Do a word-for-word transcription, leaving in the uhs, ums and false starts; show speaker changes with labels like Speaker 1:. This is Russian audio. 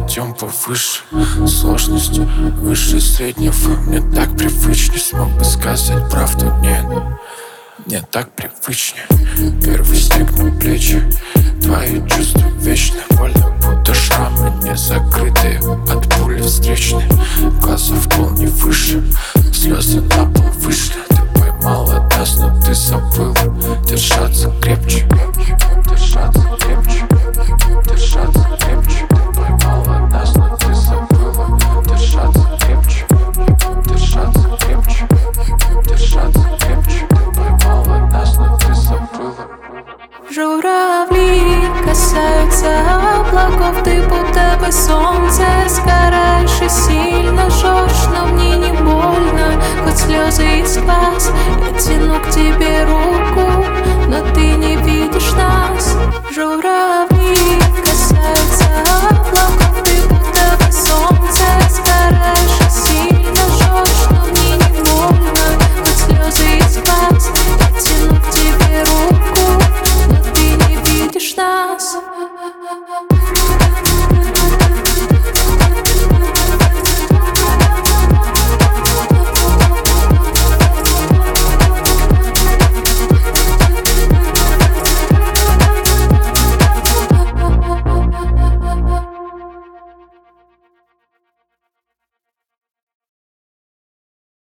Speaker 1: пойдем повыше. Сложность выше среднего. Мне так привычнее, смог бы сказать правду, нет. Мне так привычнее. Первый снег на плечи. Твои чувства вечны. Больно, будто шрамы не закрытые от пули встречной. Глаза в пол не выше. Слезы на